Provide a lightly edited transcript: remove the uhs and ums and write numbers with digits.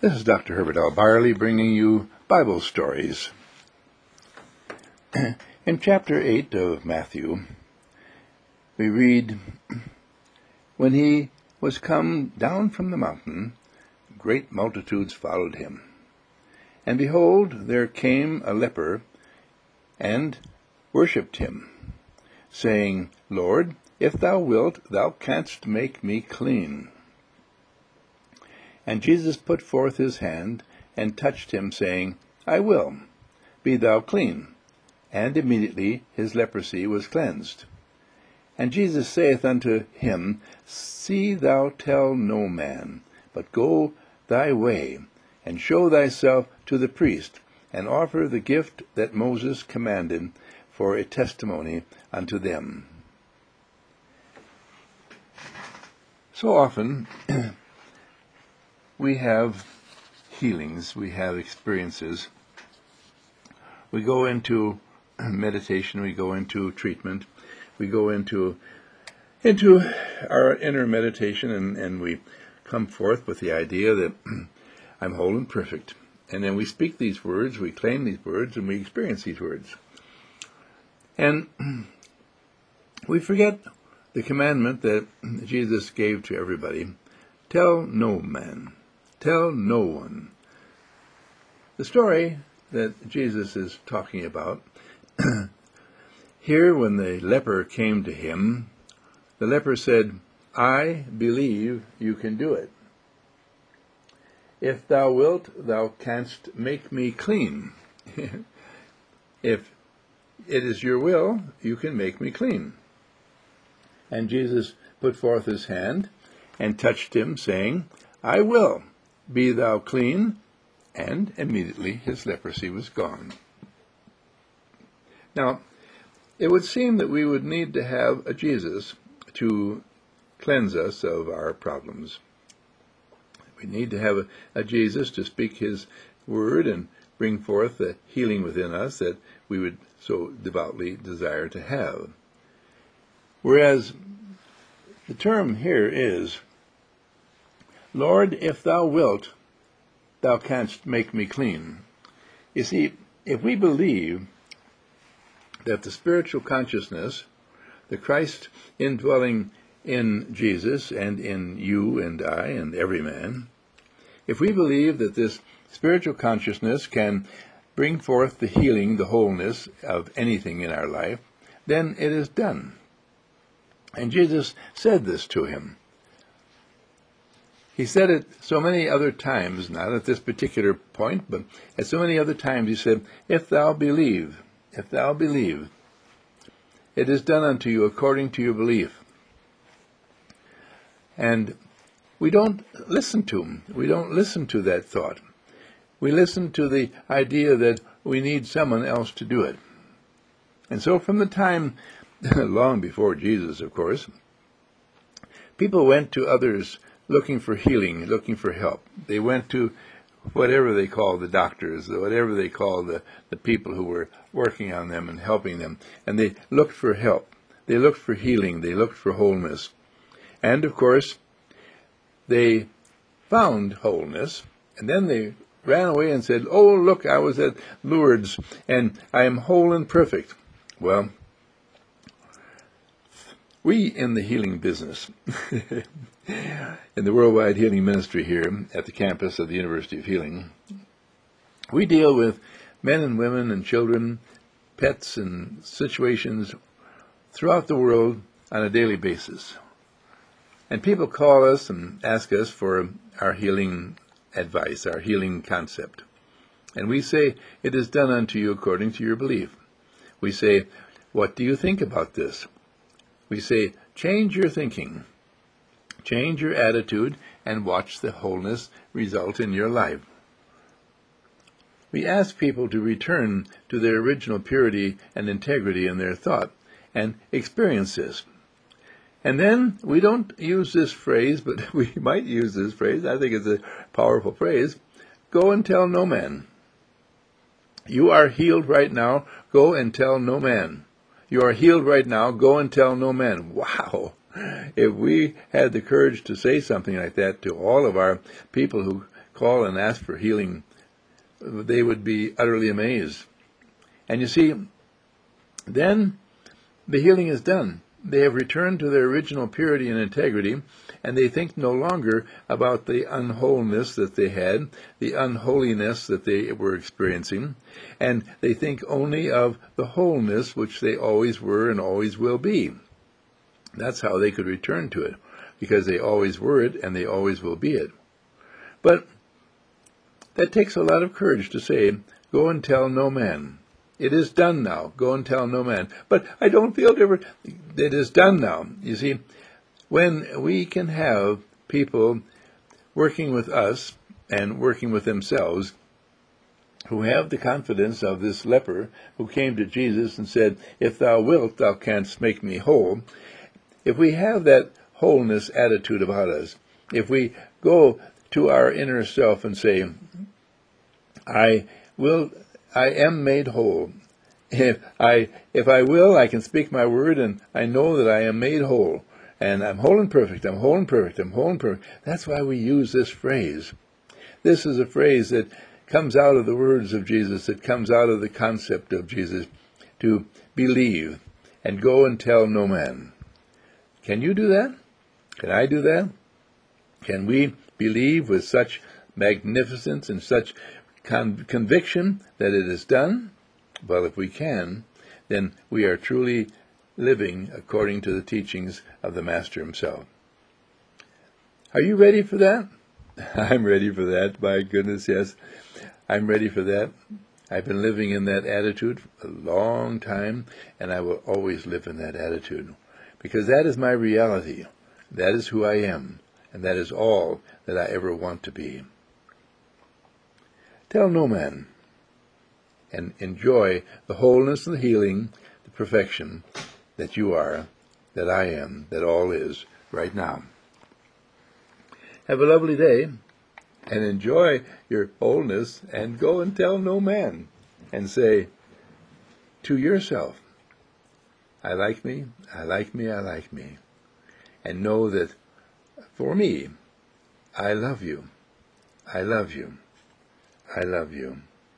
This is Dr. Herbert L. Byerly bringing you Bible stories. In chapter 8 of Matthew, we read, "When he was come down from the mountain, great multitudes followed him. And behold, there came a leper, and worshipped him, saying, Lord, if thou wilt, thou canst make me clean. And Jesus put forth his hand, and touched him, saying, I will, be thou clean. And immediately his leprosy was cleansed. And Jesus saith unto him, See thou tell no man, but go thy way, and show thyself to the priest, and offer the gift that Moses commanded for a testimony unto them." So often we have healings, we have experiences. We go into meditation, we go into treatment, we go into our inner meditation, and we come forth with the idea that I'm whole and perfect. And then we speak these words, we claim these words, and we experience these words. And we forget the commandment that Jesus gave to everybody: tell no man, tell no one. The story that Jesus is talking about here, when the leper came to him, the leper said, I believe you can do it. If thou wilt, thou canst make me clean. If it is your will, you can make me clean. And Jesus put forth his hand and touched him, saying, I will, be thou clean. And immediately his leprosy was gone. Now, it would seem that we would need to have a Jesus to cleanse us of our problems. We need to have a Jesus to speak his word and bring forth the healing within us that we would so devoutly desire to have. Whereas the term here is, Lord, if thou wilt, thou canst make me clean. You see, if we believe that the spiritual consciousness, the Christ indwelling in Jesus and in you and I and every man, if we believe that this spiritual consciousness can bring forth the healing, the wholeness of anything in our life, then it is done. And Jesus said this to him. He said it so many other times, not at this particular point, but at so many other times he said, if thou believe, it is done unto you according to your belief. And we don't listen to him. We don't listen to that thought. We listen to the idea that we need someone else to do it. And so from the time, long before Jesus, of course, people went to others looking for healing, looking for help. They went to whatever they called the doctors, whatever they called the people who were working on them and helping them. And they looked for help. They looked for healing. They looked for wholeness. And, of course, they found wholeness, and then they ran away and said, oh, look, I was at Lourdes, and I am whole and perfect. Well, we in the healing business, in the Worldwide Healing Ministry here at the campus of the University of Healing, we deal with men and women and children, pets, and situations throughout the world on a daily basis. And people call us and ask us for our healing advice, our healing concept. And we say, it is done unto you according to your belief. We say, what do you think about this? We say, change your thinking, change your attitude, and watch the wholeness result in your life. We ask people to return to their original purity and integrity in their thought and experience this. And then we don't use this phrase, but we might use this phrase. I think it's a powerful phrase. Go and tell no man. You are healed right now. Go and tell no man. You are healed right now. Go and tell no man. Wow. If we had the courage to say something like that to all of our people who call and ask for healing, they would be utterly amazed. And you see, then the healing is done. They have returned to their original purity and integrity, and they think no longer about the unwholeness that they had, the unholiness that they were experiencing, and they think only of the wholeness which they always were and always will be. That's how they could return to it, because they always were it and they always will be it. But that takes a lot of courage to say, go and tell no man. It is done now. Go and tell no man. But I don't feel different. It is done now. You see, when we can have people working with us and working with themselves who have the confidence of this leper who came to Jesus and said, if thou wilt, thou canst make me whole. If we have that wholeness attitude about us, if we go to our inner self and say, I am made whole. If I will, I can speak my word, and I know that I am made whole. And I'm whole and perfect, I'm whole and perfect, I'm whole and perfect. That's why we use this phrase. This is a phrase that comes out of the words of Jesus, that comes out of the concept of Jesus, to believe and go and tell no man. Can you do that? Can I do that? Can we believe with such magnificence and such conviction that it is done? Well, if we can, then we are truly living according to the teachings of the Master himself. Are you ready for that? I'm ready for that, my goodness, yes. I'm ready for that. I've been living in that attitude for a long time, and I will always live in that attitude, because that is my reality. That is who I am, and that is all that I ever want to be. Tell no man, and enjoy the wholeness and the healing, the perfection that you are, that I am, that all is right now. Have a lovely day, and enjoy your wholeness, and go and tell no man, and say to yourself, I like me, I like me, I like me. And know that for me, I love you, I love you, I love you.